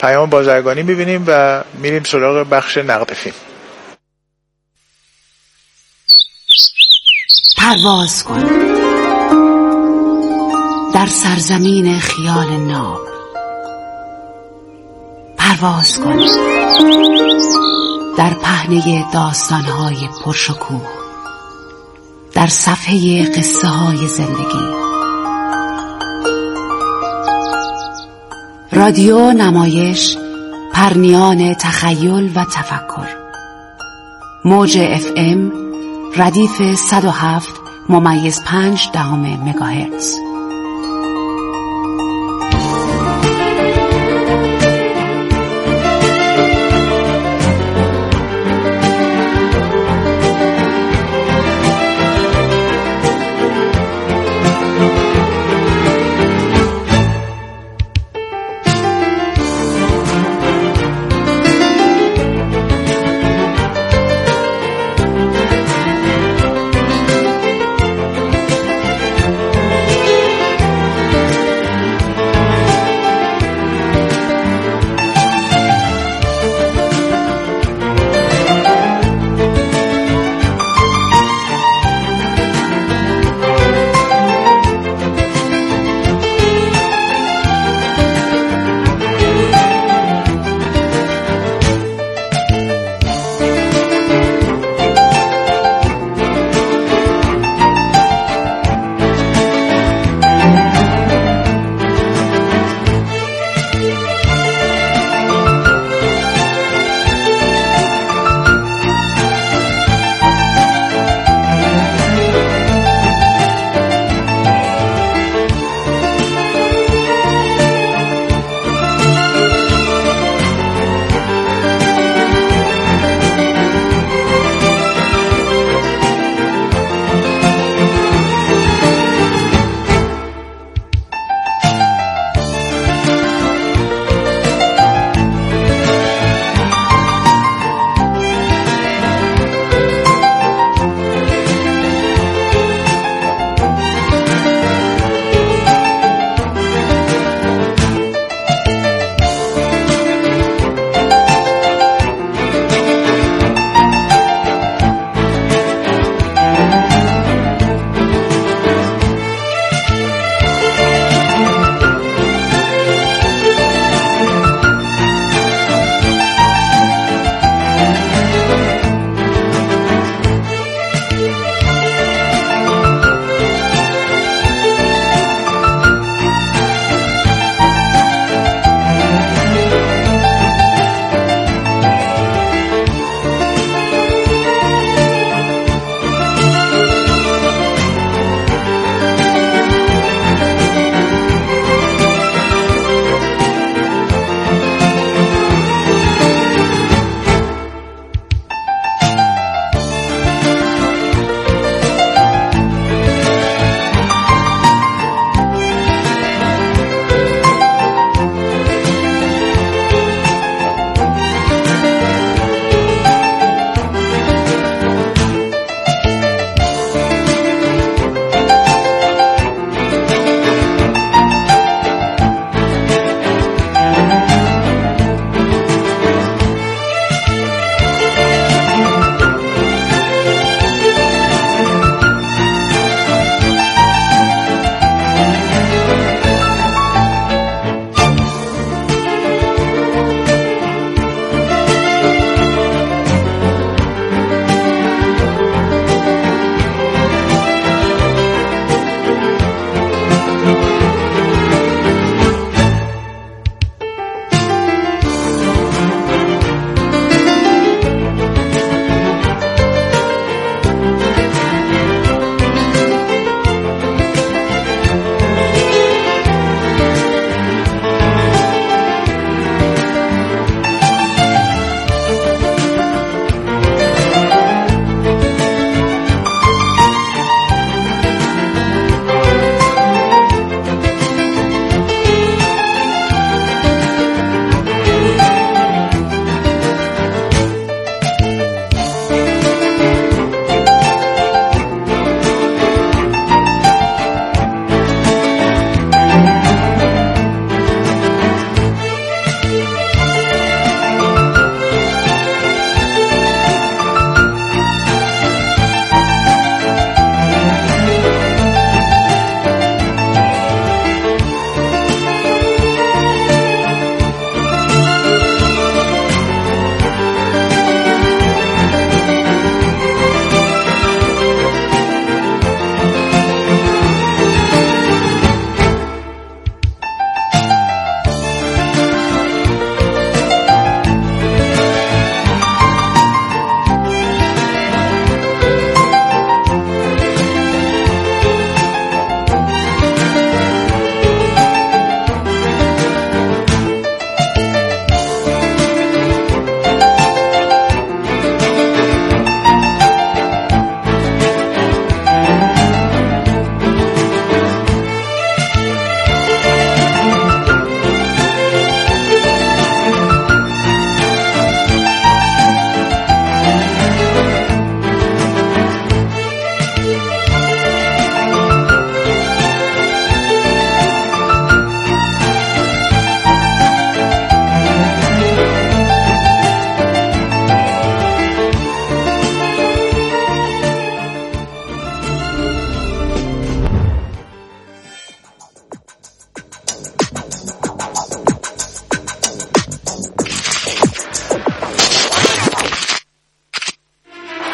پیام بازرگانی میبینیم و میریم سراغ بخش نقد فیلم. پرواز کن در سرزمین خیال ناب، پرواز کن در پهنه داستان‌های پرشکوه، در صفحه قصه‌های زندگی. رادیو نمایش، پرنیان تخیل و تفکر. موج FM ردیف 107.5 مگاهرتز.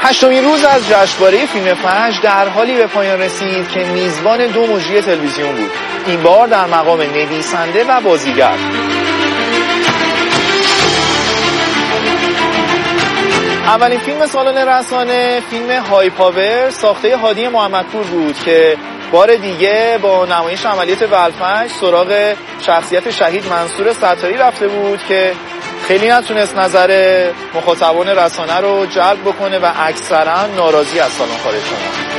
هشتمین روز از جشنواره فیلم فجر در حالی به پایان رسید که میزبان 2 مجری تلویزیون بود، این بار در مقام نویسنده و بازیگر. اولین فیلم سالن رسانه فیلم های پاور ساخته هادی محمدپور بود که بار دیگه با نمایش عملیات ولفجر سراغ شخصیت شهید منصور ستاری رفته بود که خیلی نتونست نظر مخاطبان رسانه رو جلب بکنه و اکثرا ناراضی از سالن خارج شدن.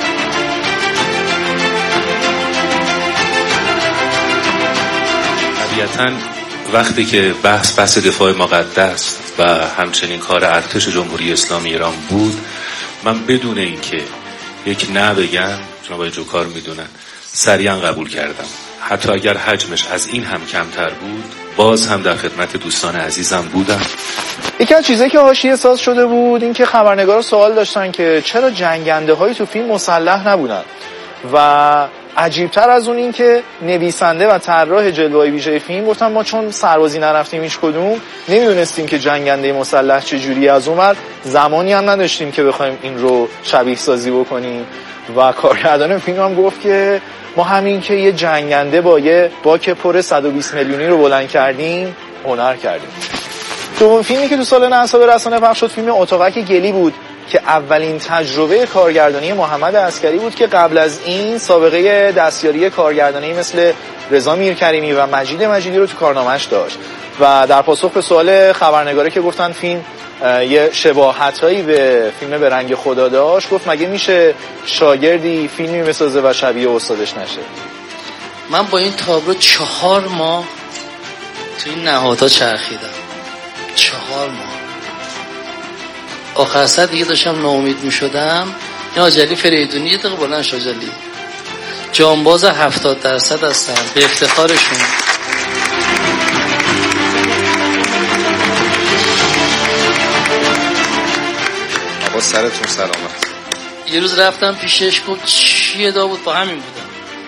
طبیعتاً وقتی که بحث دفاع مقدس و همچنین کار ارتش جمهوری اسلامی ایران بود، من بدون اینکه یک نه بگم، چون آقای جوکار میدونن، سریعا قبول کردم. حتی اگر حجمش از این هم کمتر بود، باز هم در خدمت دوستان عزیزم بودم. یکی از چیزایی که حاشیه ساز شده بود این که خبرنگارا سوال داشتن که چرا جنگنده هایی تو فیلم مسلح نبودن و عجیبتر از اون این که نویسنده و طراح جلوه‌های ویژه فیلم گفتن ما چون سربازی نرفتیم هیچ کدوم نمیدونستیم که جنگنده مسلح چجوریه، از اونور زمانی هم نداشتیم که بخوایم این رو شبیه سازی بکنیم و کارگردان فیلم هم گفت که ما همین که یه جنگنده با یه باک پر 120 میلیونی رو بلند کردیم هنر کردیم. دومین فیلمی که تو سالن اعصاب رسانه پخش شد فیلم اتاقک گلی بود که اولین تجربه کارگردانی محمد عسکری بود که قبل از این سابقه دستیاری کارگردانی مثل رضا میرکریمی و مجید مجیدی رو تو کارنامه‌اش داشت و در پاسخ به سوال خبرنگاره که گفتن فیلم یه شباهتایی به فیلم به رنگ خدا داشت، گفت مگه میشه شاگردی فیلمی بسازه و شبیه استادش نشه؟ من با این تابلو 4 ماه تو این نهادها چرخیدم، 4 ماه. آخر سر دیگه داشتم ناامید میشدم. این آجلی فریدونی یه دقیقه بلند شد، آجلی جانباز 70% هستن، به افتخارشون. با سرتون سلامت. یه روز رفتم پیشش، گفت چیه داوود؟ با همین بودم.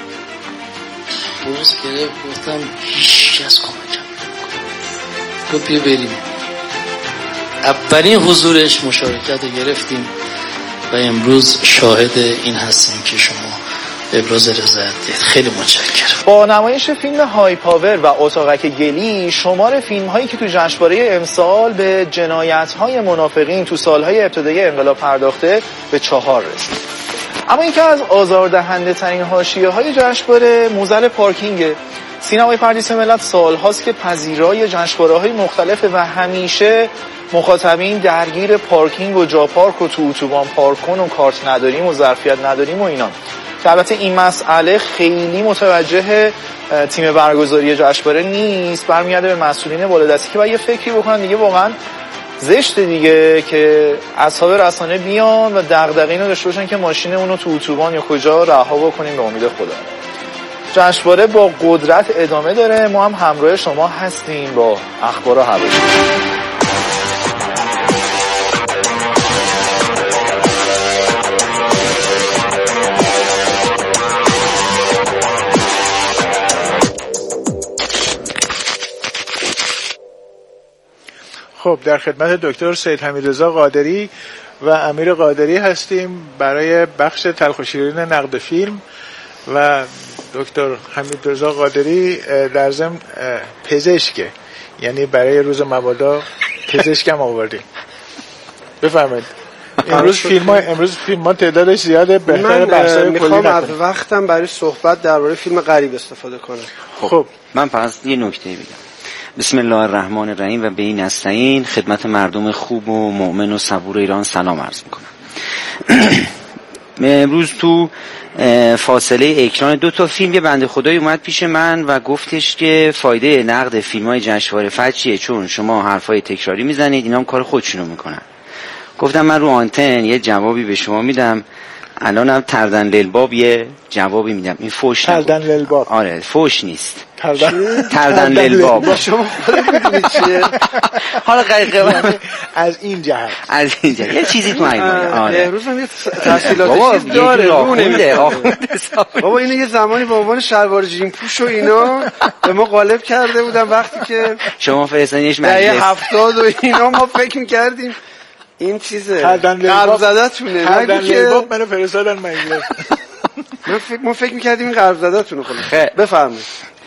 بوز گرفت، گفتم هیچ کس کمکم نمی‌کنه. گفت بیا بریم. اولین حضورش مشارکت رو گرفتیم و امروز شاهد این هستیم که شما ابراز رضایت دید. خیلی متشکرم. با نمایش فیلم های پاور و اتاقک گلی شمار فیلم هایی که تو جشنواره امسال به جنایت های منافقین تو سالهای ابتدایی انقلاب پرداخته به 4 رسید. اما یکی از آزاردهنده ترین حاشیه های جشنواره موزل پارکینگه. سینمای پردیس ملت سال هاست که پذیرای جشنواره های مختلفه و همیشه مخاطبین درگیر پارکینگ و جا پارک و تو اتوبان پارک کن و کارت نداریم و ظرفیت نداریم و اینا. که البته این مسئله خیلی متوجه تیم برگزاری جشنواره نیست، برمیگرده به مسئولین بالادستی که باید یه فکری بکنن دیگه. واقعا زشت دیگه که اصحاب رسانه بیان و دغدغه اینو داشته باشن که ماشین اونو تو اتوبان یا کجا رها بکنیم به امید خدا. جشنواره با قدرت ادامه داره، ما هم همراه شما هستیم با اخبار و حوادث. خب در خدمت دکتر سید حمیدرضا قادری و امیر قادری هستیم برای بخش تلخ و شیرین نقد فیلم و دکتر حمیدرضا قادری در ضمن پزشکه، یعنی برای روز مبادا پزشکم آوردیم. بفرمایید. امروز فیلم ها تعدادش زیاده، بهتره بحثای کلی میخوام از وقتم برای صحبت درباره فیلم غریب استفاده کنم. خب من پس یه نکته بگم. بسم الله الرحمن الرحیم و به این نستعین. خدمت مردم خوب و مؤمن و صبور ایران سلام عرض میکنم. امروز تو فاصله اکران 2 فیلم یه بنده خدایی اومد پیش من و گفتش که فایده نقد فیلم‌های جشنواره فجر چیه، چون شما حرفای تکراری میزنید، اینا هم کار خودشونو میکنن. گفتم من رو آنتن یه جوابی به شما میدم، الانم تردن للباب یه جوابی میدم. این فوش تردن للباب؟ آره فوش نیست. تردن للباب. شما خودت میدونید چیه؟ حالا قیقه از این جهت یه چیزی تو این آره امروز هم یه تحصیلات چیز داره بابا اینو یه زمانی به عنوان شلوار جین پوش و اینا به ما غالب کرده بودن وقتی که شما فرستادینش مجلس 70 و اینا ما فکر می‌کردیم این چیزه قلب زدتونه. خردن لیباب منو فرستادن مجلس. ما فکر میکردیم این قلب زدتونه. خب بفرمایید.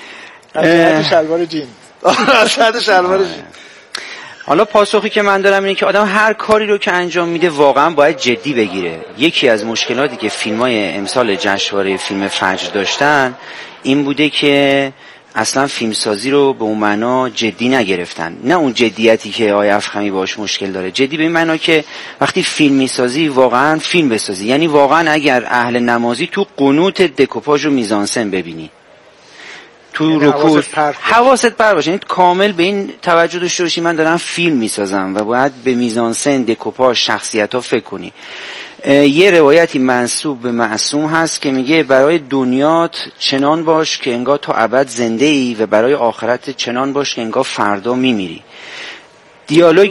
از شلوار جین. از شلوار جین. حالا پاسخی که من دارم اینه که آدم هر کاری رو که انجام میده واقعا باید جدی بگیره. یکی از مشکلاتی که فیلم‌های امسال جشنواره فیلم فجر داشتن این بوده که اصلا فیلمسازی رو به اون معنا جدی نگرفتن. نه اون جدیتی که آقای افخمی باش مشکل داره، جدی به این معنا که وقتی فیلم میسازی واقعا فیلم بسازی. یعنی واقعا اگر اهل نمازی تو قنوت دکوپاژ و میزانسن ببینی، تو رکوع حواست پر باشه، یعنی کامل به این توجه داشته باشی من دارم فیلم میسازم و باید به میزانسن، دکوپاژ، شخصیت‌ها فکر کنی. یه روایتی منسوب به معصوم هست که میگه برای دنیات چنان باش که انگار تا ابد زنده ای و برای آخرت چنان باش که انگار فردا میمیری. دیالوگ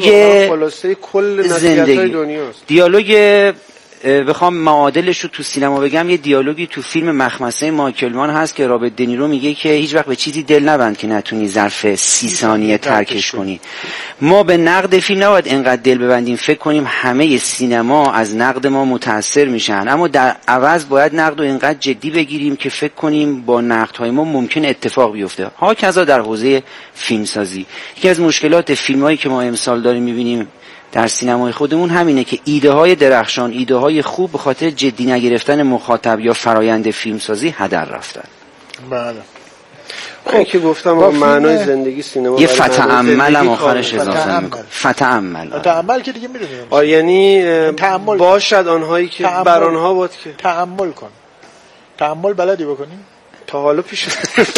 زندگی، دیالوگ بخوام معادلش رو تو سینما بگم، یه دیالوگی تو فیلم مخمسه مایکل مان هست که رابرت دنیرو میگه که هیچ وقت به چیزی دل نبند که نتونی ظرف 30 ثانیه ترکش کنی. ما به نقد فیلم نباید انقدر دل ببندیم فکر کنیم همه سینما از نقد ما متاثر میشن، اما در عوض باید نقد رو انقدر جدی بگیریم که فکر کنیم با نقدهای ما ممکن اتفاق بیفته. ها کذا در حوزه فیلمسازی یکی از مشکلات فیلمایی که ما امسال داریم میبینیم در سینمای خودمون همینه که ایده های درخشان، ایده های خوب به خاطر جدی نگرفتن مخاطب یا فرایند فیلمسازی هدر رفتن. بله. خب که گفتم با معنای زندگی سینما یه فتعمل هم آخرش اضافه میکنه. فتعمل که دیگه میدونیم. یعنی باشد آنهایی که بر آنها بود که تأمل کن. تأمل بلدی بکنی؟ تا حالا پیش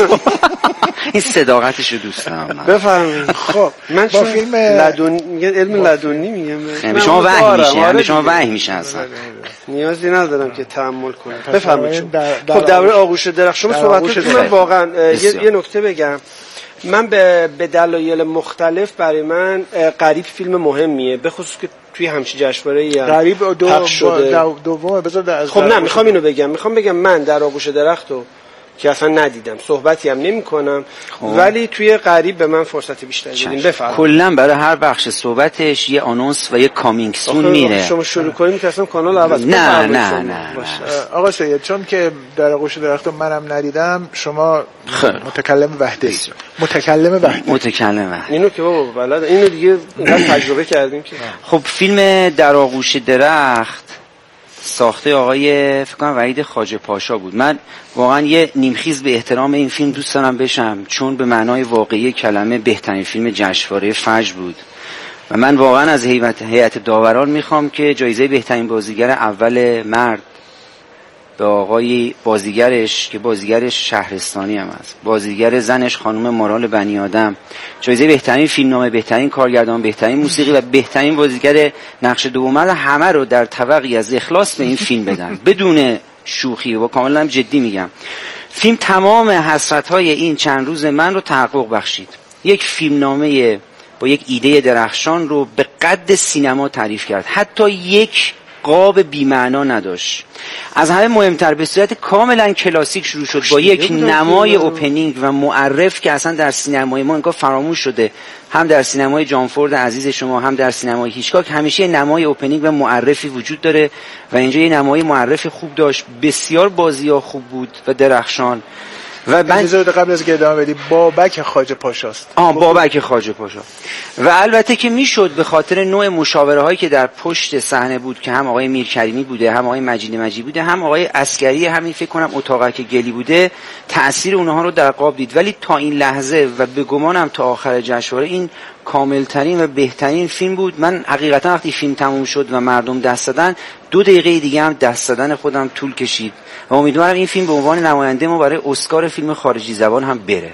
این صداقتش رو دوست دارم من. بفرمایید. خب من با فیلم لدنی میگن، علم لدنی میگم، به شما وحی میشه، به شما وحی میشه اصلا. نیازی ندارم که تأمل کنم. بفرمایید. خب درباره آغوش درخشان صحبتتون واقعا یه نکته بگم. من به دلایل مختلف برای من قریب فیلم مهمیه، به خصوص که توی همچین جشنواره‌ای قریب دوم بذار از خب نه میخوام اینو بگم، میخوام بگم من در آغوش درختو که اصلا ندیدم، صحبتی هم نمی کنم، ولی توی قریب به من فرصت بیشتری بدین. بفرمایید. کلاً برای هر بخش صحبتش یه آنونس و یه کامینگ سون میره. شما شروع کنیم که اصلا کانال عوض کنیم. نه آقا سید، چون که در آغوش درختو منم ندیدم، شما متکلم وحده اید. متکلم وحده. اینو که بابا بلد، اینو دیگه اینقدر تجربه کردیم که. خب فیلم در آغوش درخت ساخته آقای فکر کنم وحید خواجه پاشا بود. من واقعا یه نیمخیز به احترام این فیلم دوست دارم بشم، چون به معنای واقعی کلمه بهترین فیلم جشنواره فجر بود و من واقعا از هیئت داوران میخوام که جایزه بهترین بازیگر اول مرد به آقای بازیگرش که بازیگرش شهرستانی هم است، بازیگر زنش خانم مارال بنی آدم، جایزه بهترین فیلمنامه، بهترین کارگردان، بهترین موسیقی و بهترین بازیگر نقش دوم همه رو در طبقی از اخلاص به این فیلم بدن. بدون شوخی و با کاملا جدی میگم، فیلم تمام حسرت‌های این چند روز من رو تحقق بخشید. یک فیلمنامه با یک ایده درخشان رو به قد سینما تعریف کرد، حتی یک قاب بی‌معنا نداشت. از همه مهمتر به صورت کاملا کلاسیک شروع شد با یک نمای اوپنینگ و معرف که اصلا در سینمای ما انگار فراموش شده، هم در سینمای جان فورد عزیز شما هم در سینمای هیچکاک همیشه نمای اوپنینگ و معرفی وجود داره و اینجا یه نمای معرف خوب داشت، بسیار بازی‌ها خوب بود و درخشان. و قبل از که ادامه بدی، بابک خواجه پاشاست. بابک خواجه پاشا. و البته که میشد به خاطر نوع مشاوره هایی که در پشت صحنه بود که هم آقای میرکریمی بوده، هم آقای مجید مجید بوده، هم آقای عسکری، همین فکر کنم اتاقک گلی بوده، تأثیر اونها رو در قاب دید. ولی تا این لحظه و به گمانم تا آخر جشنواره این کاملترین و بهترین فیلم بود. من حقیقتا وقتی فیلم تموم شد و مردم دست دادن 2 دقیقه دیگه هم دست دادن خودم طول کشید و امیدوارم این فیلم به عنوان نماینده ما برای اسکار فیلم خارجی زبان هم بره.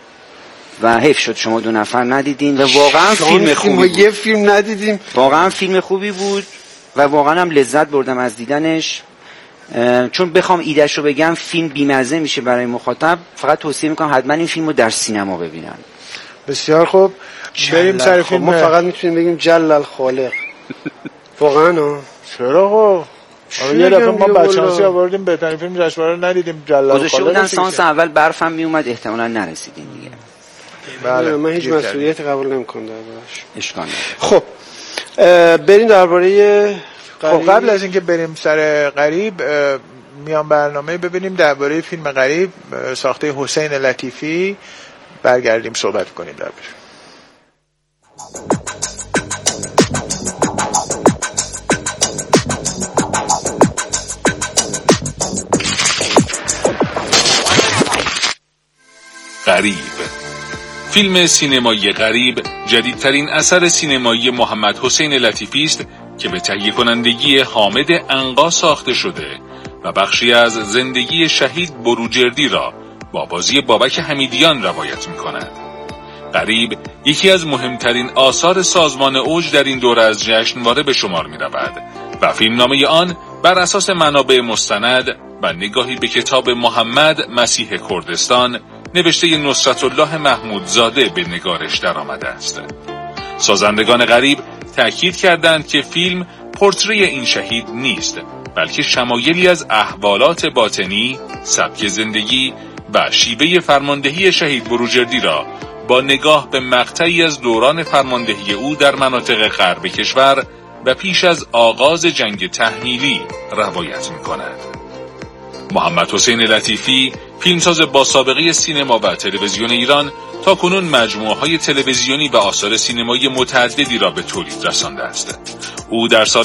و حیف شد شما 2 نفر ندیدین و واقعا فیلم خوبی بود. یه فیلم ندیدیم. واقعا فیلم خوبی بود و واقعا هم لذت بردم از دیدنش. چون بخوام ایده‌شو رو بگم فیلم بی‌مزه میشه برای مخاطب، فقط توصیه میکنم حتما این فیلمو در سینما ببینن. بسیار خوب. بریم سر فیلم. ما فقط میتونیم بگیم جل الخالق. واقعا چرا خب یه دفعه ما بچانسی آوردیم بهترین فیلم جشنواره رو ندیدیم، جل الخالق گذاشته بودن سانس اول برفم میومد احتمالاً نرسیدین دیگه. بله من هیچ مسئولیتی قبول نمی‌کنم دربارش. اشکال نداره. خب بریم درباره خب قبل از اینکه بریم سر غریب میان برنامه ببینیم درباره فیلم غریب ساخته حسین لطیفی برگردیم صحبت کنیم درباره. غریب، فیلم سینمایی غریب جدیدترین اثر سینمایی محمد حسین لطیفی است که به تهیه کنندگی حامد عنقا ساخته شده و بخشی از زندگی شهید بروجردی را با بازی بابک حمیدیان روایت می‌کند. غریب یکی از مهمترین آثار سازمان اوج در این دوره از جشنواره به شمار می‌رود و فیلمنامه آن بر اساس منابع مستند و نگاهی به کتاب محمد مسیح کردستان نوشته نصرت الله محمودزاده به نگارش درآمده است. سازندگان غریب تأکید کردند که فیلم پورتری این شهید نیست، بلکه شمایلی از احوالات باطنی، سبک زندگی و شیوه فرماندهی شهید بروجردی را با نگاه به مقطعی از دوران فرماندهی او در مناطق غرب کشور و پیش از آغاز جنگ تحمیلی روایت می‌کند. محمد حسین لطیفی، فیلمساز با سابقه سینما و تلویزیون ایران، تاکنون مجموعه‌های تلویزیونی و آثار سینمایی متعددی را به تولید رسانده است. او در سال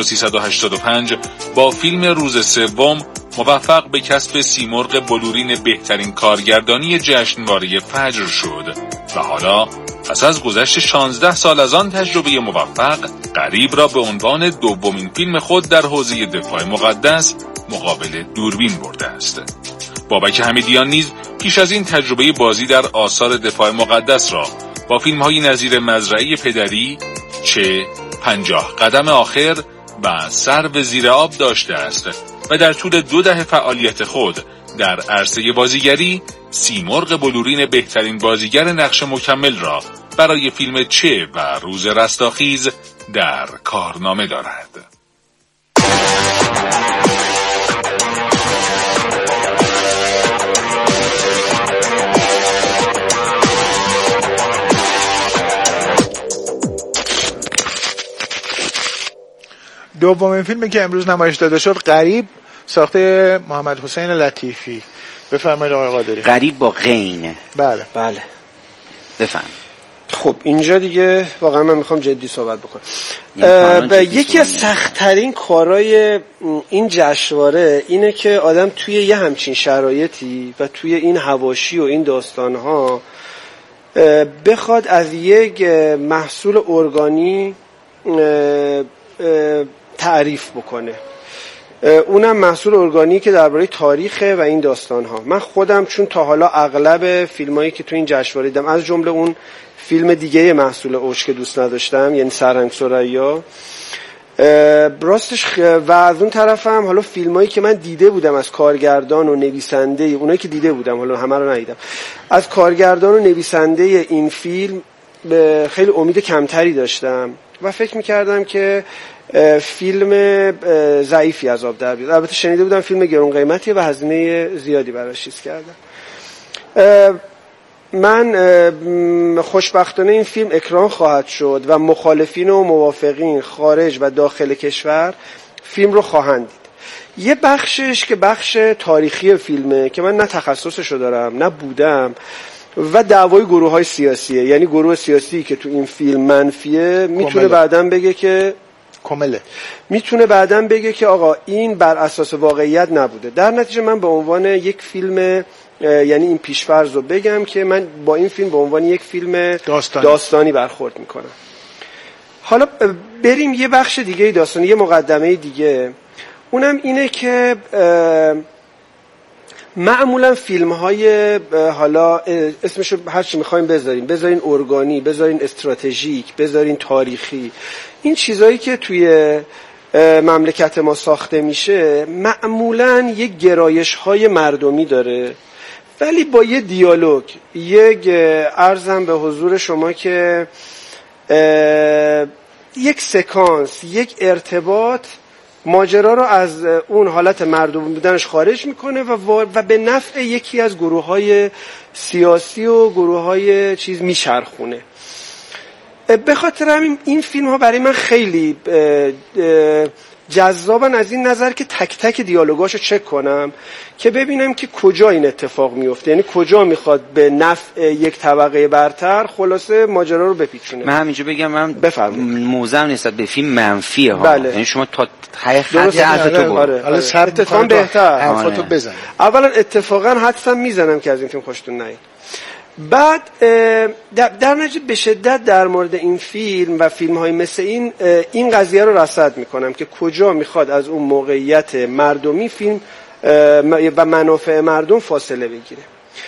1385 با فیلم روز سوم موفق به کسب سیمرغ بلورین بهترین کارگردانی جشنواره فجر شد و حالا پس از گذشت 16 سال از آن تجربه موفق، غریب را به عنوان دومین فیلم خود در حوزه دفاع مقدس مقابل دوربین برده است. بابک حمیدیان نیز پیش از این تجربه بازی در آثار دفاع مقدس را با فیلم‌های نظیر مزرعه پدری، چه، 50 قدم آخر و سرو زیر آب داشته است و در طول 2 دهه فعالیت خود در عرصه بازیگری سیمرغ بلورین بهترین بازیگر نقش مکمل را برای فیلم چه و روز رستاخیز در کارنامه دارد. دومین فیلمی که امروز نمایش داده شد غریب، ساخته محمد حسین لطیفی. بفرمایید آقای قادری. غریب با غین. بله بفرمایید. خب اینجا دیگه واقعا من میخوام جدی صحبت بکنم. یکی از سخت‌ترین کارهای این جشنواره اینه که آدم توی یه همچین شرایطی و توی این حواشی و این داستانها بخواد از یک محصول ارگانی تعریف بکنه، اونم محصول ارگانی که درباره تاریخه و این داستانها. من خودم چون تا حالا اغلب فیلمایی که تو این جشنواره دیدم، از جمله اون فیلم دیگه محصول اوج که دوست نداشتم، یعنی سرهنگ ثریا، راستش و از اون طرفم حالا فیلمایی که من دیده بودم از کارگردان و نویسنده، اونایی که دیده بودم، حالا همه رو ندیدم، از کارگردان و نویسنده این فیلم خیلی امید کمتری داشتم و فکر میکردم که فیلم ضعیفی از آب در بیاد. البته شنیده بودم فیلم گران قیمتیه و هزینه زیادی براش چیز کردم. من خوشبختانه این فیلم اکران خواهد شد و مخالفین و موافقین خارج و داخل کشور فیلم رو خواهند دید. یه بخشش که بخش تاریخی فیلمه که من نه تخصصشو دارم نه بودم و دعوای گروه‌های سیاسیه، یعنی گروه سیاسی که تو این فیلم منفیه میتونه بعداً بگه که میتونه بعداً بگه که آقا این بر اساس واقعیت نبوده. در نتیجه من به عنوان یک فیلم، یعنی این پیشفرض رو بگم که من با این فیلم به عنوان یک فیلم داستانی برخورد میکنم. حالا بریم یه بخش دیگه داستانی، یه مقدمه دیگه، اونم اینه که معمولا فیلم های حالا اسمشو هر چی میخوایم بذارین ارگانی، بذارین استراتژیک، بذارین تاریخی، این چیزایی که توی مملکت ما ساخته میشه معمولا یک گرایش های مردمی داره، ولی با یه دیالوگ، یک عرضم به حضور شما که یک سکانس، یک ارتباط ماجرا رو از اون حالت مردم بودنش خارج میکنه و به نفع یکی از گروه‌های سیاسی و گروه‌های چیز میچرخونه. به خاطر همین این فیلم ها برای من خیلی جذابن از این نظر که تک تک دیالوگاشو چک کنم که ببینم که کجا این اتفاق میفته، یعنی کجا میخواد به نفع یک طبقه برتر خلاصه ماجرا رو بپیچونه. من همینجا بگم من موزم نسبت به فیلم منفیه ها. بله. یعنی شما تا ته خط حرفتو آره. حالا اتفاقا بهتر حرفتو بزن. اولا اتفاقا حدسم میزنم که از این فیلم خوشتون نیاد. بعد در نتیجه به شدت در مورد این فیلم و فیلم های مثل این قضیه رو رصد میکنم که کجا میخواد از اون موقعیت مردمی فیلم و منافع مردم فاصله بگیره.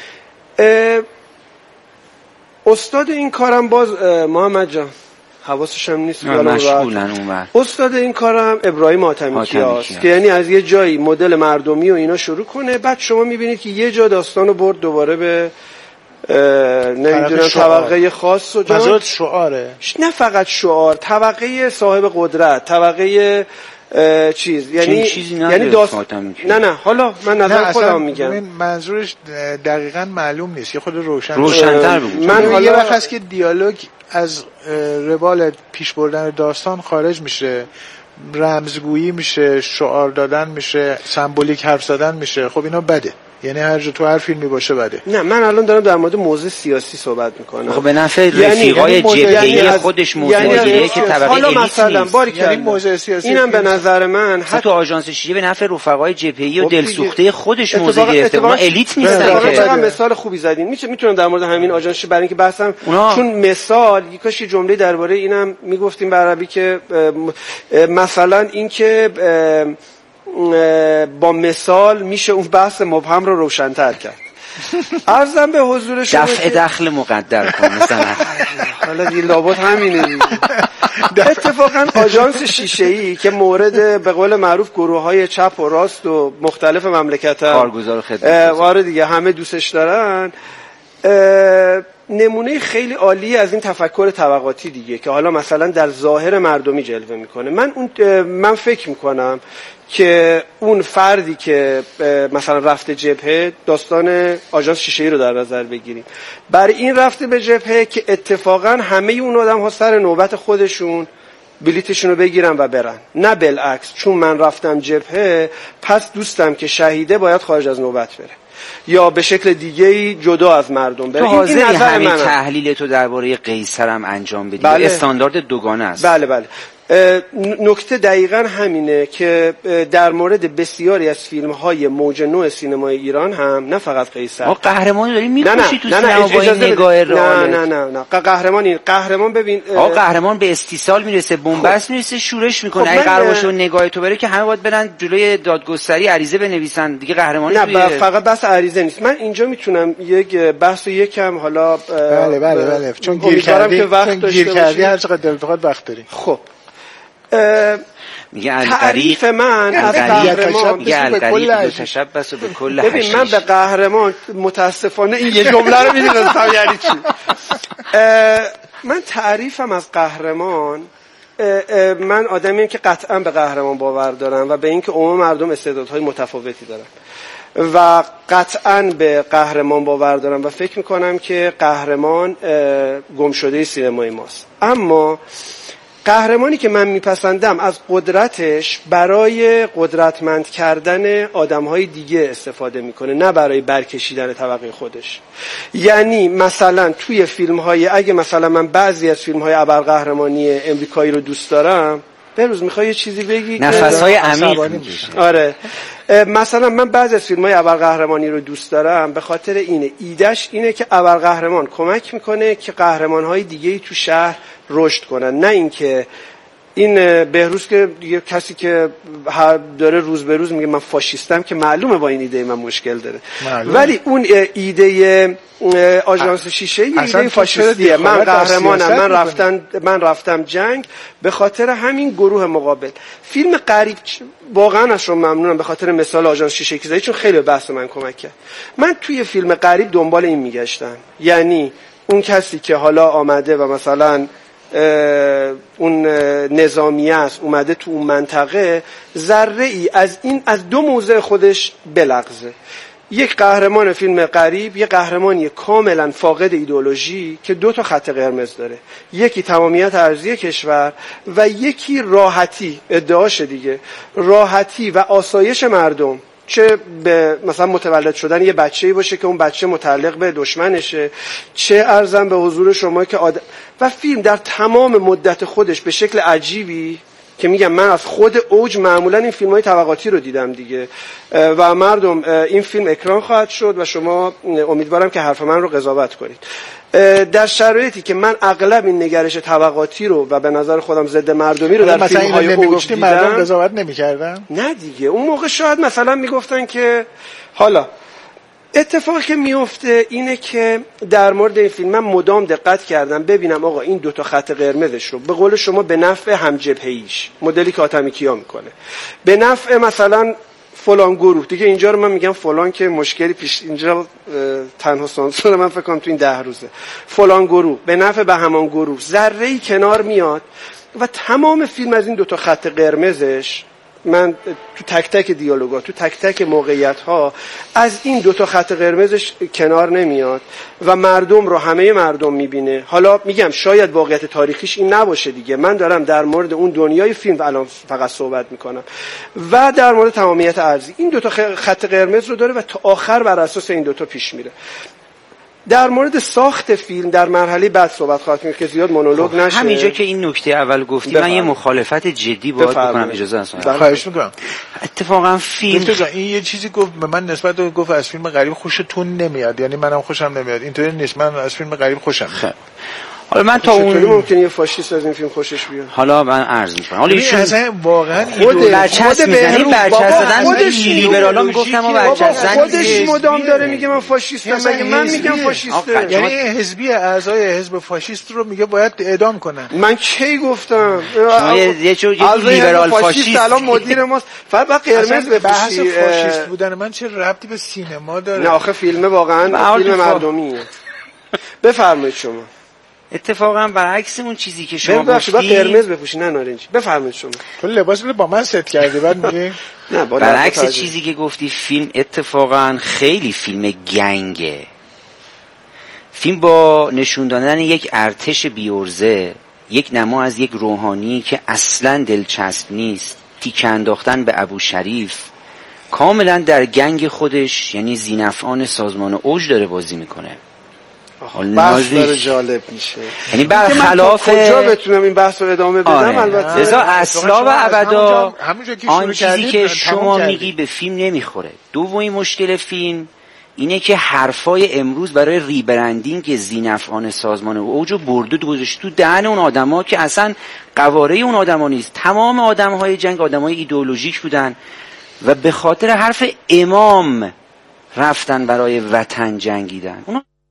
استاد این کارم باز محمد جان حواسش هم نیست مشغولن اونور. استاد این کارم ابراهیم حاتمی‌کیاست که یعنی از یه جایی مدل مردمی و اینا شروع کنه، بعد شما میبینید که یه جا داستانو برد دوباره به نمیدونم طبقه خاص و منظورت شعاره، نه فقط شعار، طبقه صاحب قدرت، طبقه چیز، یعنی داستان. نه حالا من نظر خودم میگم، منظورش دقیقاً معلوم نیست، یه خود روشن‌تر بگو. من حالا یه وقت هست که دیالوگ از روال پیش بردن داستان خارج میشه، رمزگویی میشه، شعار دادن میشه، سمبولیک حرف زدن میشه. خب اینا بده، یعنی هر جا تو هر فیلمی باشه بده. نه من الان دارم در مورد موضوع سیاسی صحبت میکنم. خب به نفع رفیقای جبهه‌ای خودش موضوعیه که طبقه الیت نیست. یعنی موضوع سیاسی اینم به نظر من حتی تو آژانس شیشه به نفع رفقای جبهه‌ای و دلسوخته خودش موضوع گرفته. اونا الیت نیستن که. چقدر مثال خوبی زدین. میتونم در مورد همین آژانس شیشه برای اینکه بحثم چون مثال یکاش جمله درباره اینم میگفتیم به عربی که مثلا اینکه با مثال میشه اون بحث مبهم رو روشن‌تر کرد. عرضم به حضور شما دفع دخل مقدر کن مثلا. حالا دیگه لابد همینه. اتفاقا آژانس شیشه‌ای که مورد به قول معروف گروه‌های چپ و راست و مختلف مملکت‌ها کارگزار و خدمت وارد دیگه همه دوستش دارن، نمونه خیلی عالی از این تفکر طبقاتی دیگه که حالا مثلا در ظاهر مردمی جلوه میکنه. من فکر میکنم که اون فردی که مثلا رفته جبهه، داستان آژانس شیشه‌ای رو در نظر بگیریم، برای این رفته به جبهه که اتفاقا همه اون آدم‌ها سر نوبت خودشون بلیتشون رو بگیرن و برن، نه بالعکس چون من رفتم جبهه پس دوستم که شهیده باید خارج از نوبت بره یا به شکل دیگه‌ای جدا از مردم بره. این نظر همین تحلیل تو درباره قیصر هم انجام بدی. بله. استاندارد دوگانه است. بله نکته دقیقاً همینه که در مورد بسیاری از فیلم‌های موج نو سینمای ایران هم، نه فقط قیصر، ما قهرمانی داریم می‌کشی تو سینما با این نگاه نه قهرمان ببین قهرمان به استیصال میرسه، بنبست میرسه، شورش میکنه. اگه قرار باشه نگاه تو بره که همه باید برن جلوی دادگستری عریضه بنویسن دیگه. قهرمانی نه فقط بحث عریضه نیست. من اینجا میتونم یک بحث یکم حالا بله چون گیر کردی هر چقدر دلت بخواد وقت داریم. خب میگه تعریف من از قهرمان میگه القریب تشبث به کل حشیش. ببین من به قهرمان متاسفانه این یه جمله رو میدونستم یعنی چی. من تعریفم از قهرمان، من آدمیم که قطعا به قهرمان باور دارم و به اینکه عموم مردم استعدادهای متفاوتی دارن و قطعا به قهرمان باور دارم و فکر میکنم که قهرمان گمشده سینمای ماست. اما قهرمانی که من میپسندم از قدرتش برای قدرتمند کردن آدمهای دیگه استفاده میکنه، نه برای برکشیدن طبقه خودش. یعنی مثلا توی فیلم‌های، اگه مثلا من بعضی از فیلم‌های ابرقهرمانی امریکایی رو دوست دارم، بروز میخوای یه چیزی بگی؟ نفس‌های عمیق میکشی. آره مثلا من بعضی از فیلم‌های ابرقهرمانی رو دوست دارم به خاطر ایدهش اینه که ابرقهرمان کمک میکنه که قهرمان‌های دیگه‌ای تو شهر رشد کنن، نه اینکه این بهروز که دیگه کسی که داره روز به روز میگه من فاشیستم که معلومه با این ایده من مشکل داره ولی اون ایده آژانس شیشه‌ای ایده فاشیستیه. من قهرمانم، من رفتم جنگ به خاطر همین گروه مقابل. فیلم غریب واقعا از شما ممنونم به خاطر مثال آژانس شیشه‌ای که زدید چون خیلی به بحث من کمک کرد. من توی فیلم غریب دنبال این میگشتم، یعنی اون کسی که حالا آمده و مثلا اون نظامیه است اومده تو اون منطقه ذره ای از دو موضع خودش بلغزه. یک قهرمان فیلم غریب یه قهرمانی کاملا فاقد ایدئولوژی که 2 تا خط قرمز داره، یکی تمامیت ارضی کشور و یکی راحتی، ادعاش دیگه راحتی و آسایش مردم، چه به مثلا متولد شدن یه بچه‌ای باشه که اون بچه متعلق به دشمنشه، چه ارزم به حضور شما که و فیلم در تمام مدت خودش به شکل عجیبی که میگم من از خود اوج معمولا این فیلم‌های طبقاتی رو دیدم دیگه و مردم این فیلم اکران خواهد شد و شما امیدوارم که حرف من رو قضاوت کنید. در شرایطی که من اغلب این نگرش طبقاتی رو و به نظر خودم ضد مردمی رو در فیلم‌های اوج دیدم، مردم قضاوت نمی‌کردن؟ نه دیگه، اون موقع شاید مثلا میگفتن که حالا اتفاقی که میفته اینه که در مورد این فیلم من مدام دقت کردم ببینم آقا این 2 تا خط قرمزش رو به قول شما به نفع همجبهه‌ایش، مدلی که آتمی کیا میکنه، به نفع مثلا فلان گروه دیگه، اینجا رو من میگم فلان که مشکلی پیش اینجا تنها سانسور من فکر کنم تو این 10 روزه، فلان گروه به نفع به همان گروه ذره‌ای کنار میاد و تمام فیلم از این 2 تا خط قرمزش، من تو تک تک دیالوگا تو تک تک موقعیت ها از این 2 تا خط قرمزش کنار نمیاد و مردم رو، همه مردم میبینه. حالا میگم شاید واقعیت تاریخیش این نباشه دیگه، من دارم در مورد اون دنیای فیلم الان فقط صحبت میکنم و در مورد تمامیت ارضی این 2 تا خط قرمز رو داره و تا آخر بر اساس این 2 تا پیش میره. در مورد ساخت فیلم در مرحله بعد صحبت خواهد کنیم که زیاد مونولوگ نشه. همینجا که این نکته اول گفتی من یه مخالفت جدی باید بکنم، اجازه هست؟ خواهش میکنم. اتفاقا فیلم این یه چیزی گفت به من نسبت به گفت از فیلم غریب خوشتون نمیاد، یعنی منم خوشم نمیاد، اینطوری نیست، من از فیلم غریب خوشم میاد. حالا من تا اون ممکنه یه فاشیست از این فیلم خوشش بیاد. حالا من عرض می‌کنم حالا ایشون واقعا برچسب می‌زنی، برچسب زدن لیبرالا میگفتم و برچسب زدن خودش مدام داره میگه من فاشیستم، مگه من میگم فاشیسته؟ یعنی حزبی اعضای حزب فاشیست رو میگه باید اعدام کنن. من کی گفتم؟ یه لیبرال فاشیست الان مدیر ماست، فقط قرمز بپوشی. فاشیست بودن من چه ربطی به سینما داره؟ نه آخه فیلم واقعا فیلم مردمیه. بفرمایید شما. اتفاقا برعکس اون چیزی که شما گفتی قرمز بپوشی نه نارنجی. بفرمایید شما. تو لباس رو با من ست کردی بعد میگی نه برعکس چیزی که گفتی فیلم اتفاقا خیلی فیلم گنگه. فیلم با نشون دادن یک ارتش بیورزه، یک نما از یک روحانی که اصلا دلچسب نیست، تیکه انداختن به ابوشریف، کاملا در گنگ خودش یعنی ذی‌نفعان سازمان اوج داره بازی میکنه. بحث داره جالب میشه، یعنی برخلاف کجا بتونم این بحث رو ادامه بدم؟ البته لذا اصلا و ابدا آن چیزی که شما میگی به فیلم نمیخوره. دومین مشکل فیلم اینه که حرفای امروز برای ریبرندینگ ذی‌نفعان سازمان اوج رو برده گذاشته تو دهن اون آدما که اصلا قواره اون آدما نیست. تمام آدمهای جنگ آدمای ایدئولوژیک بودن و به خاطر حرف امام رفتن برای وطن جنگیدن.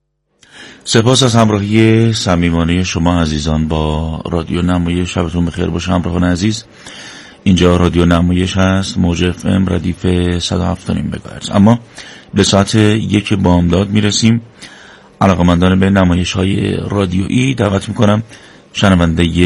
سپاس از همراهی صمیمانه شما عزیزان با رادیو نمایش. شبتون بخیر باشه همراهان عزیز. اینجا رادیو نمایش هست، موج اف ام ردیف 107.5 مگاهرتز. اما به ساعت 1 بامداد میرسیم. علاقه‌مندان به نمایش های رادیویی دعوت میکنم شنونده